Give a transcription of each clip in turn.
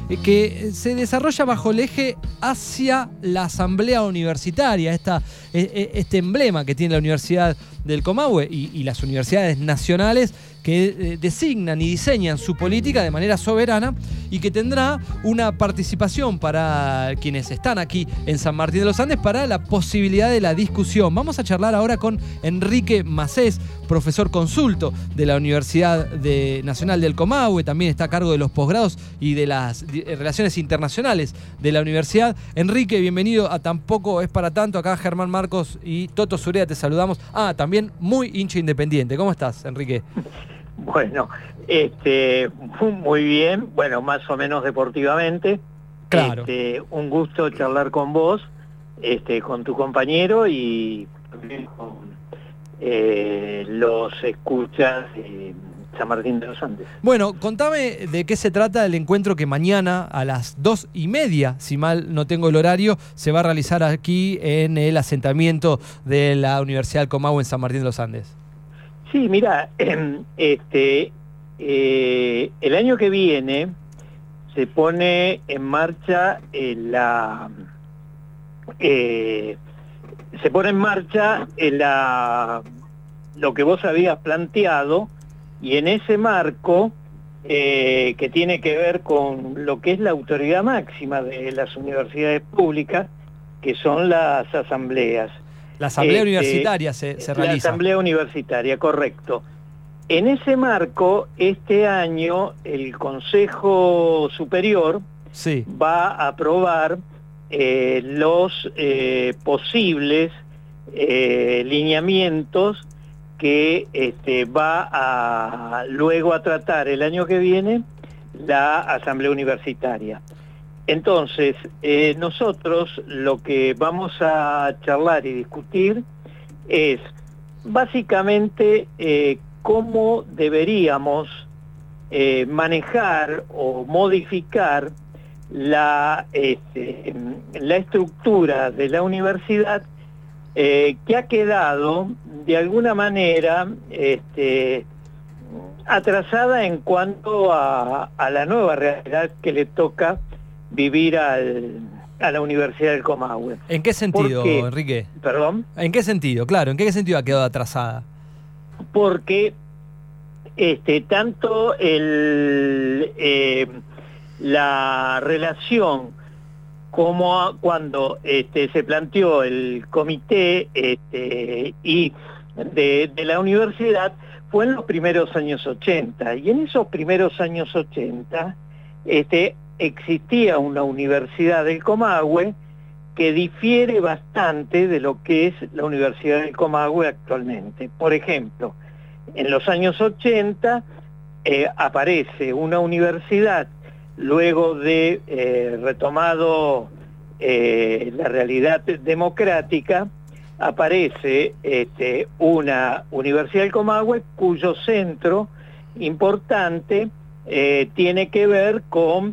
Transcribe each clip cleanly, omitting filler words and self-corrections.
que se desarrolla bajo el eje hacia la asamblea universitaria, este emblema que tiene la Universidad del Comahue y las universidades nacionales que designan y diseñan su política de manera soberana y que tendrá una participación para quienes están aquí en San Martín de los Andes para la posibilidad de la discusión. Vamos a charlar ahora con Enrique Macés, profesor consulto de la Universidad Nacional del Comahue, también está a cargo de los posgrados y de las relaciones internacionales de la universidad. Enrique, bienvenido a Tampoco es para tanto. Acá Germán Marcos y Toto Surea te saludamos. También muy hincha independiente. ¿Cómo estás, Enrique? Bueno, muy bien, bueno, más o menos deportivamente. Claro. Un gusto charlar con vos, con tu compañero y también con los escuchas de San Martín de los Andes. Bueno, contame de qué se trata el encuentro que mañana a las 2:30, si mal no tengo el horario, se va a realizar aquí en el asentamiento de la Universidad del Comahue en San Martín de los Andes. Sí, mira, el año que viene se pone en marcha lo que vos habías planteado, y en ese marco que tiene que ver con lo que es la autoridad máxima de las universidades públicas, que son las asambleas. La asamblea universitaria se realiza. La asamblea universitaria, correcto. En ese marco, este año el Consejo Superior va a aprobar los posibles lineamientos que va luego a tratar el año que viene la Asamblea Universitaria. Entonces, nosotros lo que vamos a charlar y discutir es básicamente cómo deberíamos manejar o modificar la estructura de la universidad que ha quedado de alguna manera atrasada en cuanto a la nueva realidad que le toca vivir a la Universidad del Comahue. ¿En qué sentido, Enrique? ¿Perdón? ¿En qué sentido? Claro, ¿en qué sentido ha quedado atrasada? Porque tanto la relación como cuando se planteó el comité y de la universidad fue en los primeros años 80, y en esos primeros años 80 existía una Universidad del Comahue que difiere bastante de lo que es la Universidad del Comahue actualmente. Por ejemplo, en los años 80 aparece una universidad, luego de retomado la realidad democrática, aparece una Universidad del Comahue cuyo centro importante tiene que ver con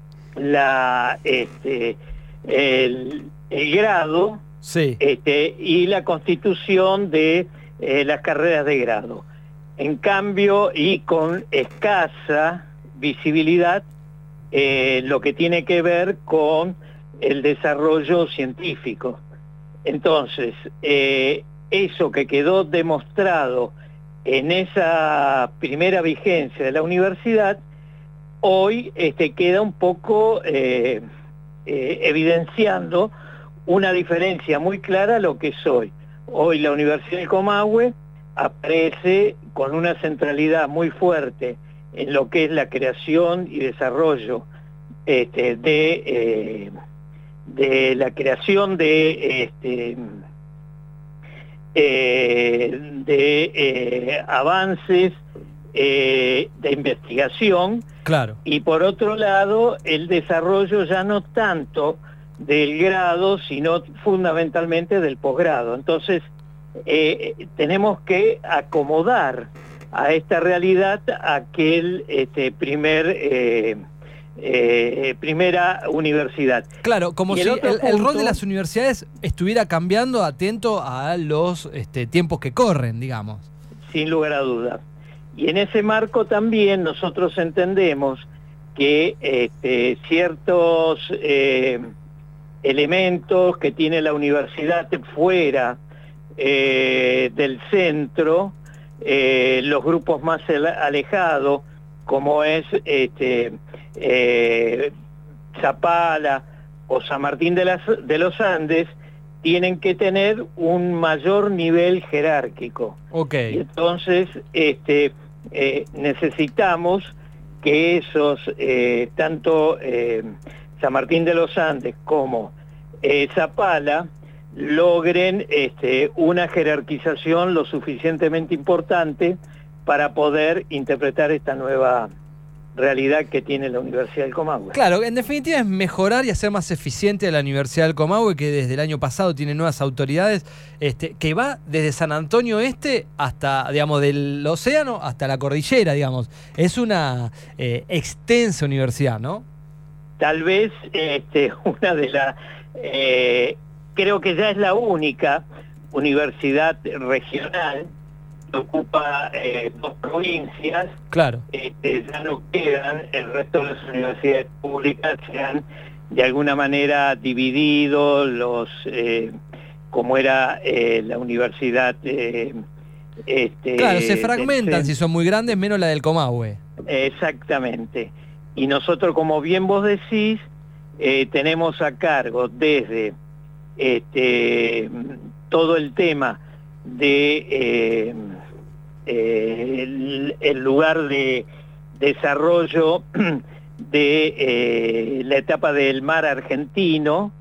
el grado y la constitución de las carreras de grado. En cambio, y con escasa visibilidad, lo que tiene que ver con el desarrollo científico. Entonces, eso que quedó demostrado en esa primera vigencia de la universidad, hoy queda un poco evidenciando una diferencia muy clara a lo que es hoy. Hoy la Universidad del Comahue aparece con una centralidad muy fuerte en lo que es la creación y desarrollo de la creación de avances de investigación. Claro. Y por otro lado, el desarrollo ya no tanto del grado, sino fundamentalmente del posgrado. Entonces, tenemos que acomodar a esta realidad aquel primera universidad. Claro, como si el rol de las universidades estuviera cambiando atento a los tiempos que corren, digamos. Sin lugar a dudas. Y en ese marco también nosotros entendemos que ciertos elementos que tiene la universidad fuera del centro, los grupos más alejados, como es Zapala o San Martín de los Andes, tienen que tener un mayor nivel jerárquico. Okay. Y entonces necesitamos que esos, tanto San Martín de los Andes como Zapala, logren una jerarquización lo suficientemente importante para poder interpretar esta nueva realidad que tiene la Universidad del Comahue. Claro, en definitiva es mejorar y hacer más eficiente a la Universidad del Comahue, que desde el año pasado tiene nuevas autoridades, que va desde San Antonio Este hasta, digamos, del océano hasta la cordillera, digamos. Es una extensa universidad, ¿no? Tal vez una de las... creo que ya es la única universidad regional que ocupa 2 provincias. Claro. Ya no quedan, el resto de las universidades públicas se han de alguna manera dividido, como era la universidad... claro, se fragmentan si son muy grandes, menos la del Comahue. Exactamente. Y nosotros, como bien vos decís, tenemos a cargo desde todo el tema de el lugar de desarrollo de la etapa del mar argentino,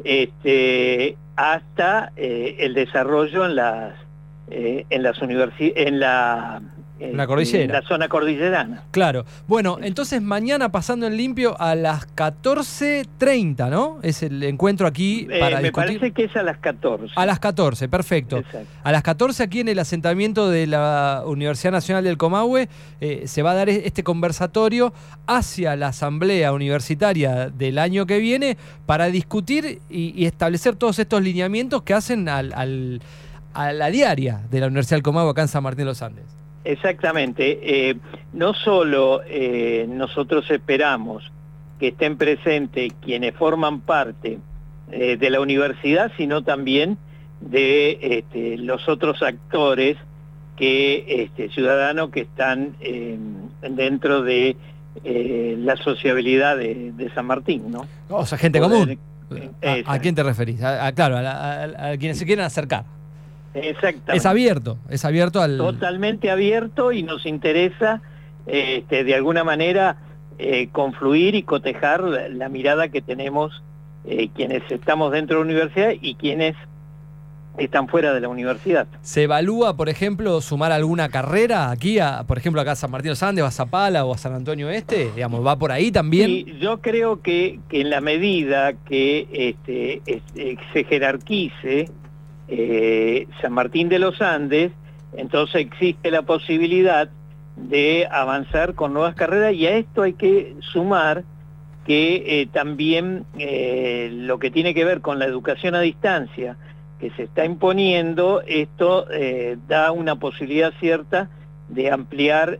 hasta el desarrollo en las universidades, en la cordillera. En la zona cordillerana. Claro. Bueno, entonces mañana pasando en limpio a las 14:30, ¿no? Es el encuentro aquí para me discutir. parece que es a las 14. A las 14, perfecto. Exacto. A las 14 aquí en el asentamiento de la Universidad Nacional del Comahue se va a dar este conversatorio hacia la asamblea universitaria del año que viene para discutir y establecer todos estos lineamientos que hacen a la diaria de la Universidad del Comahue acá en San Martín de los Andes. Exactamente. No solo nosotros esperamos que estén presentes quienes forman parte de la universidad, sino también de los otros actores ciudadanos que están dentro de la sociabilidad de San Martín, ¿no? O sea, gente común. ¿A quién te referís? Claro, a quienes se quieren acercar. Exactamente. Es abierto al... Totalmente abierto, y nos interesa de alguna manera confluir y cotejar la mirada que tenemos quienes estamos dentro de la universidad y quienes están fuera de la universidad. ¿Se evalúa, por ejemplo, sumar alguna carrera aquí, por ejemplo, acá a San Martín de los Andes, o a Zapala o a San Antonio Este? Digamos, ¿va por ahí también? Sí, yo creo que en la medida que se jerarquice San Martín de los Andes, entonces existe la posibilidad de avanzar con nuevas carreras, y a esto hay que sumar que también lo que tiene que ver con la educación a distancia que se está imponiendo, esto da una posibilidad cierta de ampliar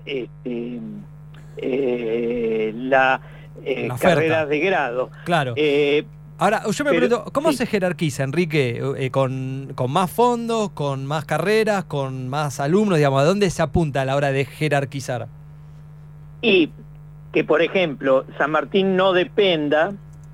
las carreras de grado. Claro. Ahora, yo me pregunto, ¿cómo se jerarquiza, Enrique? ¿Con más fondos, con más carreras, con más alumnos? Digamos, ¿a dónde se apunta a la hora de jerarquizar? Y que, por ejemplo, San Martín no dependa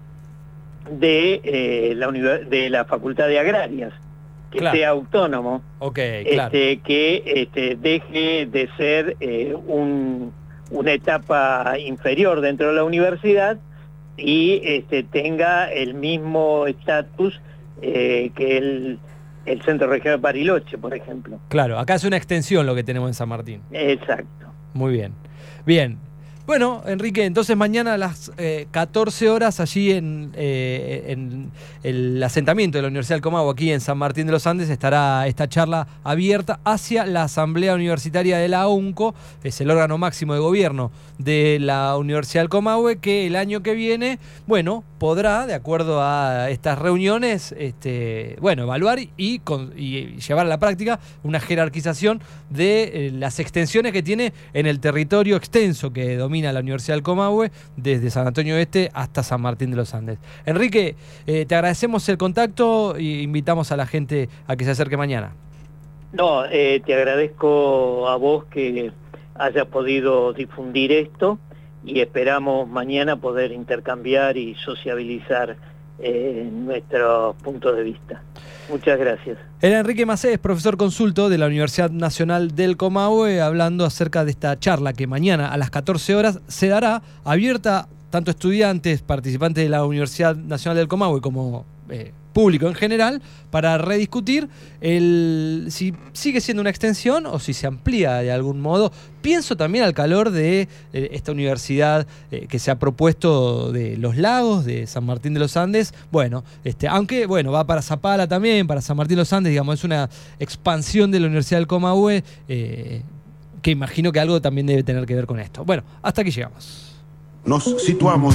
de la Facultad de Agrarias, que claro, sea autónomo, claro, que deje de ser una etapa inferior dentro de la universidad y tenga el mismo estatus que el Centro Regional de Bariloche, por ejemplo. Claro, acá es una extensión lo que tenemos en San Martín. Exacto. Muy bien. Bien. Bueno, Enrique, entonces mañana a las 14 horas allí en el asentamiento de la Universidad del Comahue, aquí en San Martín de los Andes, estará esta charla abierta hacia la Asamblea Universitaria de la UNCO, es el órgano máximo de gobierno de la Universidad del Comahue, que el año que viene, bueno, podrá, de acuerdo a estas reuniones, evaluar y llevar a la práctica una jerarquización de las extensiones que tiene en el territorio extenso que domina camina a la Universidad del Comahue desde San Antonio Oeste hasta San Martín de los Andes. Enrique, te agradecemos el contacto e invitamos a la gente a que se acerque mañana. No, te agradezco a vos que hayas podido difundir esto y esperamos mañana poder intercambiar y sociabilizar nuestros puntos de vista. Muchas gracias. Era Enrique Macés, profesor consulto de la Universidad Nacional del Comahue, hablando acerca de esta charla que mañana a las 14 horas se dará, abierta tanto a estudiantes, participantes de la Universidad Nacional del Comahue como público en general, para rediscutir si sigue siendo una extensión o si se amplía de algún modo. Pienso también al calor de esta universidad que se ha propuesto de Los Lagos, de San Martín de los Andes. Bueno, aunque bueno, va para Zapala también, para San Martín de los Andes, digamos, es una expansión de la Universidad del Comahue que imagino que algo también debe tener que ver con esto. Bueno, hasta aquí llegamos. Nos situamos.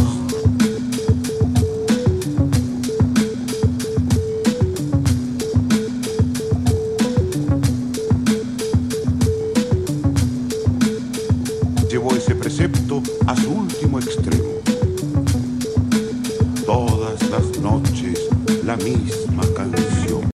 Llevó ese precepto a su último extremo. Todas las noches la misma canción.